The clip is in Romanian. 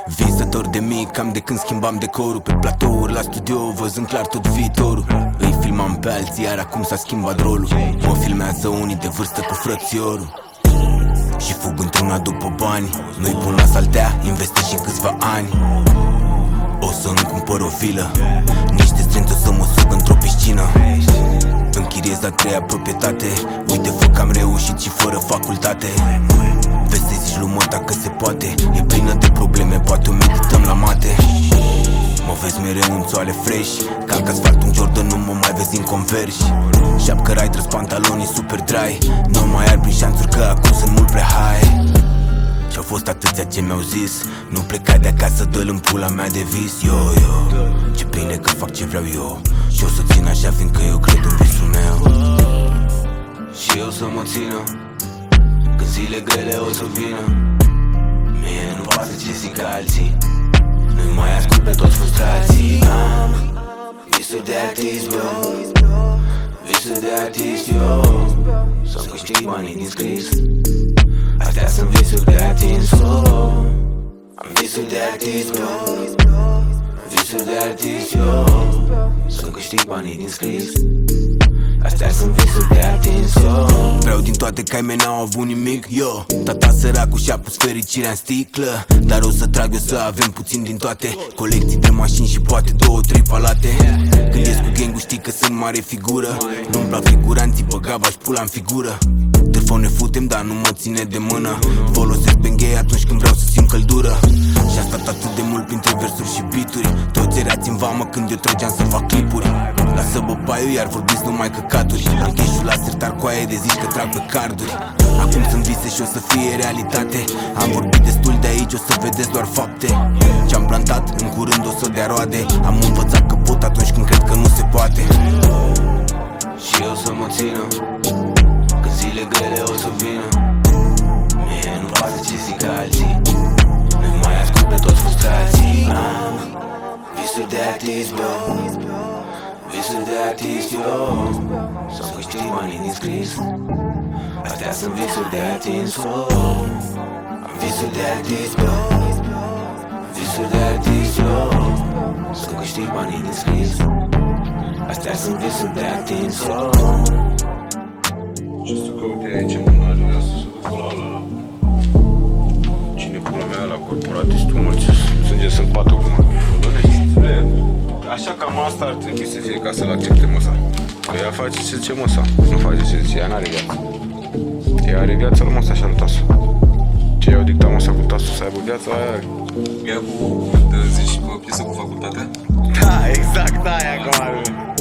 Visător de mic, cam de când schimbam decorul. Pe platouri la studio, văzând clar tot viitorul. Îi filmam pe alții, iar acum s-a schimbat rolul. Mă filmează unii de vârstă cu frățiorul și fug într-una după bani. Nu-i pun la saltea, investesc și în câțiva ani. O să-mi cumpăr o vilă, niște strânți o să mă suc într-o piscină. Închiriez a treia proprietate. Uite fă că am reușit și fără facultate. Vestezi lumea că se poate. E plină de probleme, poate o medităm la mate. Mă vezi mereu în țoale fresh, calc asfalt un Jordan, nu mă mai vezi în Converse. Șapcă Riders, pantalonii super dry. Nu mai ai prin șanțuri că acum sunt mult prea high. Și-au fost atâția ce mi-au zis: nu pleca de acasă, dă-l în pula mea de vis. Yo, ce bine că fac ce vreau eu. Și o să țin așa fiindcă eu cred în visul meu. Și eu să mă țină când zile grele o să vină. Mie nu pasă ce zic alții, nu mai ascult pe toți frustrații. Am visuri de artist, bro, visuri de artist, yo. Să-mi câștig banii din scris, astea sunt visuri de atins, oh. Am visuri de artist, bro, visuri de artist, yo. Să-mi câștig banii din scris, astea sunt visuri de atins, oh. Vreau din toate că ai mei n-au avut nimic, yo. Tata săracul și-a pus fericirea în sticlă, dar o să trag eu să avem puțin din toate. Colecții de mașini și poate 2-3 palate. Când ies cu gang-ul știi că sunt mare figură. Nu-mi plac figuranții, băga v-aș pula în figură. Telefon ne futem, dar nu mă ține de mână. Folosesc Bengay atunci când vreau să simt căldură. Și-a stat atât de mult printre versuri și beaturi. Toți erați în vamă când eu trăgeam să fac clipuri. Lasă băpaiul, iar vorbiți numai căcaturi. Am cash-ul la sertar, coaie de zici că trag pe carduri. Acum sunt vise și o să fie realitate. Am vorbit destul de aici, o să vedeți doar fapte. Ce-am plantat, în curând o să dea roade. Am învățat că pot atunci când cred că nu se poate. Și eu să mă țină când zile grele o să vină. Mie nu pasă ce zic alții, nu mai ascult pe toți frustrații. Am visuri de artist, bro, visuri de artist, yo. Să-mi câștig banii din scris, astea sunt visuri de atins, oh. Am visuri de artist, bro, visuri de artist, yo. Să-mi câștig banii din scris, astea sunt visuri de atins, oh. Ce să căute aici, mă, n-are vrea să se ducă la ăla. Cine pula mea la corporatistul, mă, ce sânge sunt patru acum. Așa cam asta ar trebui să fie ca să-l accepte măsa. Că ea face ce zice măsa, nu face ce zice, ea n-are viață. Ea are viața lui măsa și al tasul. Ce i-au dictat măsa cu tasul să aibă viața, aia are. Ea cu, zici, cu o piesă cu facultatea? Da, exact aia cum ar fi.